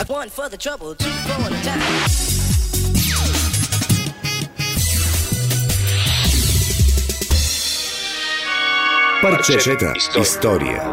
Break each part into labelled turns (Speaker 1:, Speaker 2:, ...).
Speaker 1: One for the trouble, two for the time.
Speaker 2: Парчета история.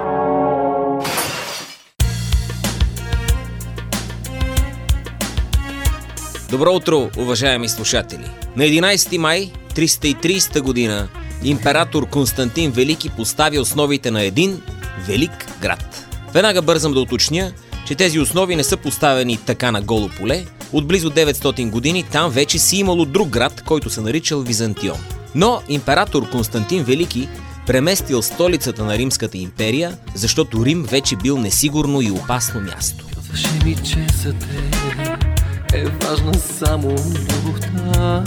Speaker 3: Добро утро, уважаеми слушатели! На 11 май 330 година император Константин Велики постави основите на един велик град. Веднага бързам да уточня, че тези основи не са поставени така на голо поле. От близо 900 години там вече си имало друг град, който се наричал Византион. Но император Константин Велики преместил столицата на Римската империя, защото Рим вече бил несигурно и опасно място.
Speaker 4: Казваше ми, че за теб е важна само любовта.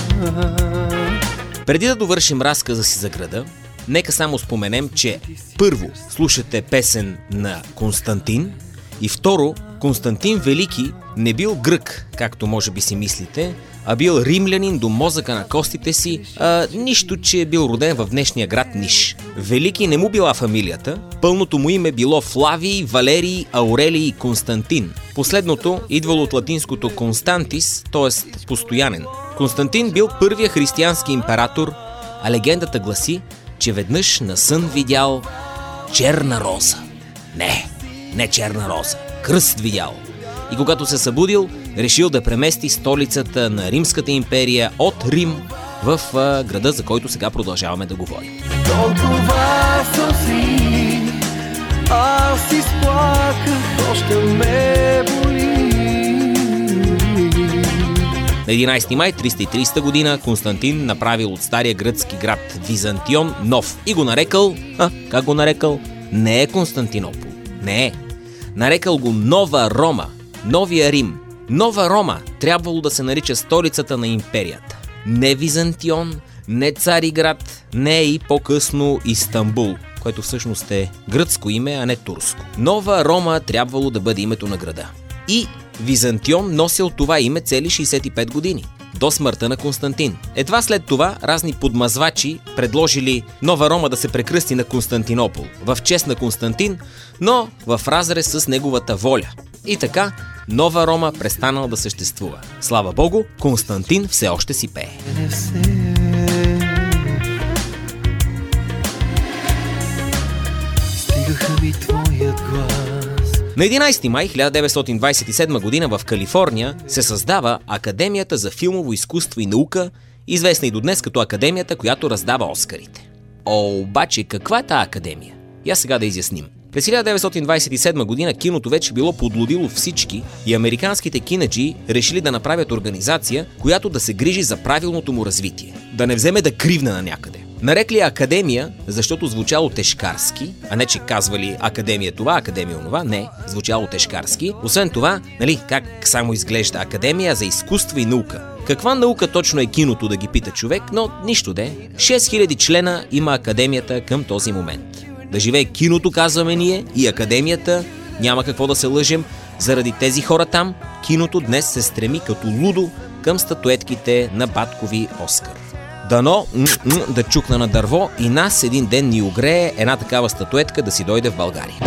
Speaker 3: Преди да довършим разказа си за града, нека само споменем, че първо слушате песен на Константин и второ, Константин Велики не бил грък, както може би си мислите, а бил римлянин до мозъка на костите си, нищо, че е бил роден в днешния град Ниш. Велики не му била фамилията, пълното му име било Флавий, Валерий, Аурелий и Константин. Последното идвало от латинското Константис, т.е. постоянен. Константин бил първия християнски император, а легендата гласи, че веднъж на сън видял черна роза. Не черна роза, кръст видял. И когато се събудил, решил да премести столицата на Римската империя от Рим в града, за който сега продължаваме да говорим.
Speaker 4: Толкова сълзи, аз изплаках, още ме боли.
Speaker 3: На 11 май 330 година Константин направил от стария гръцки град Византион нов и го нарекал... как го нарекал? Не е Константинопол. Не е. Нарекал го Нова Рома. Новия Рим. Нова Рома трябвало да се нарича столицата на империята. Не Византион, не Цариград, не и по-късно Истанбул, което всъщност е гръцко име, а не турско. Нова Рома трябвало да бъде името на града. И Византион носил това име цели 65 години. До смъртта на Константин. Едва след това разни подмазвачи предложили Нова Рома да се прекръсти на Константинопол в чест на Константин, но в разрез с неговата воля. И така Нова Рома престанала да съществува. Слава Богу, Константин все още си пее.
Speaker 4: Стигаха ми твоят глас.
Speaker 3: На 11 май 1927 година в Калифорния се създава Академията за филмово изкуство и наука, известна и до днес като Академията, която раздава Оскарите. Обаче каква е тая академия? Я сега да изясним. През 1927 година киното вече било подлудило всички и американските кинаджи решили да направят организация, която да се грижи за правилното му развитие. Да не вземе да кривне на някъде. Нарекли академия, защото звучало тежкарски, а не че казвали академия това, академия онова, не, звучало тежкарски. Освен това, как само изглежда академия за изкуство и наука. Каква наука точно е киното, да ги пита човек, но нищо де. 6000 члена има академията към този момент. Да живее киното, казваме ние, и академията, няма какво да се лъжем. Заради тези хора там, киното днес се стреми като лудо към статуетките на баткови Оскар. Дано да чукна на дърво и нас един ден ни огрее една такава статуетка да си дойде в България.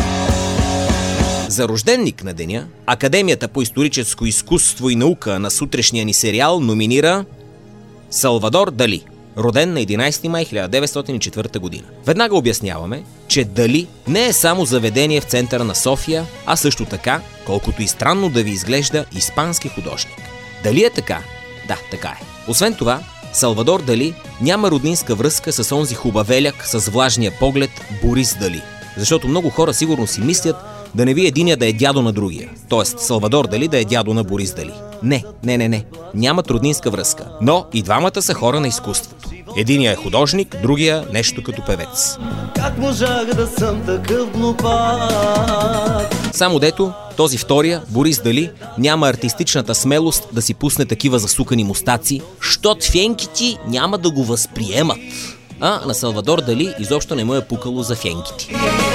Speaker 3: За рожденник на деня, Академията по историческо изкуство и наука на сутрешния ни сериал номинира Салвадор Дали, роден на 11 май 1904 година. Веднага обясняваме, че Дали не е само заведение в центъра на София, а също така, колкото и странно да ви изглежда, испански художник. Дали е така? Да, така е. Освен това, Салвадор Дали няма роднинска връзка с онзи хубавеляк с влажния поглед Борис Дали. Защото много хора сигурно си мислят да не ви единия да е дядо на другия. Тоест Салвадор Дали да е дядо на Борис Дали. Не. Нямат роднинска връзка. Но и двамата са хора на изкуството. Единия е художник, другия нещо като певец.
Speaker 4: Как можах да съм такъв глупак?
Speaker 3: Само дето, този втория, Борис Дали, няма артистичната смелост да си пусне такива засукани мустаци, щот фенкити няма да го възприемат. А на Салвадор Дали изобщо не му е пукало за фенкити.